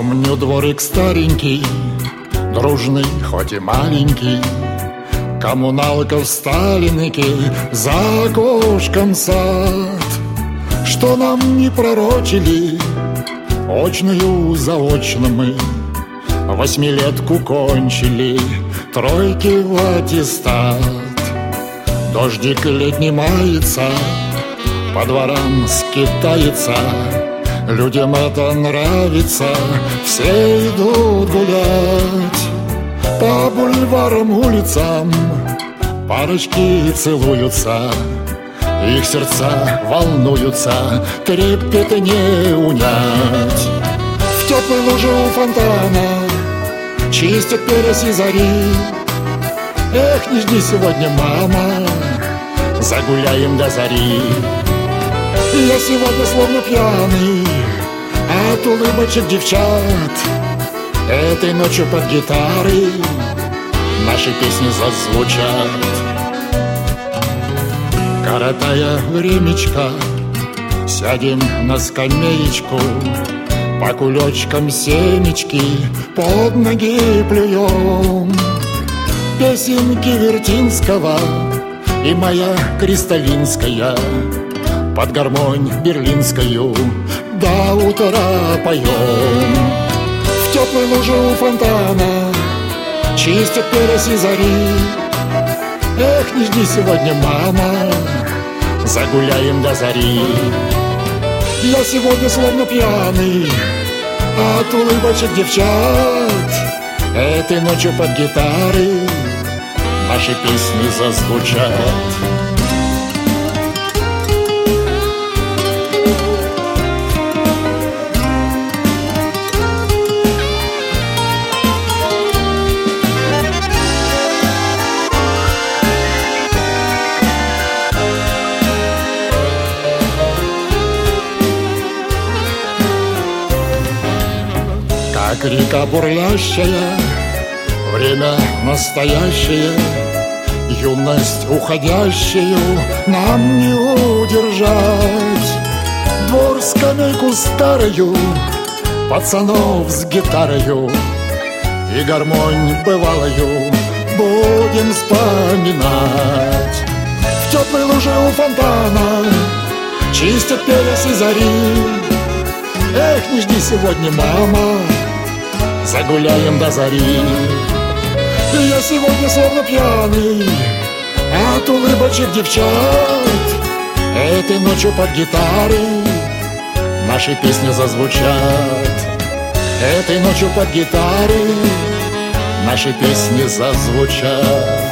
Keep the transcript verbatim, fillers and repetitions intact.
Помню дворик старенький, дружный, хоть и маленький, коммуналка в Сталинке, за окошком сад. Что нам не пророчили, очную заочно мы восьмилетку кончили, тройки в аттестат. Дождик летний мается, по дворам скитается, людям это нравится, все идут гулять. По бульварам, улицам парочки целуются, их сердца волнуются, трепет не унять. В теплой луже у фонтана чистят переси зари. Эх, не жди сегодня, мама, загуляем до зари. Я сегодня словно пьяный от улыбочек девчат. Этой ночью под гитары наши песни зазвучат. Коротая времечко, сядем на скамеечку, по кулечкам семечки под ноги плюем. Песенки Вертинского и моя Кристалинская под гармонь берлинскую до утра поем. В теплой луже у фонтана чистят переси зари. Эх, не жди сегодня, мама, загуляем до зари. Я сегодня словно пьяный от улыбочек девчат. Этой ночью под гитары наши песни зазвучат. Как река бурлящая, время настоящее, юность уходящую нам не удержать. Двор, скамейку старую, пацанов с гитарою и гармонь бывалою будем вспоминать. В теплой луже у фонтана чистят переси зари. Эх, не жди сегодня, мама, загуляем до зари. Я сегодня словно пьяный от улыбочек девчат. Этой ночью под гитары наши песни зазвучат. Этой ночью под гитары наши песни зазвучат.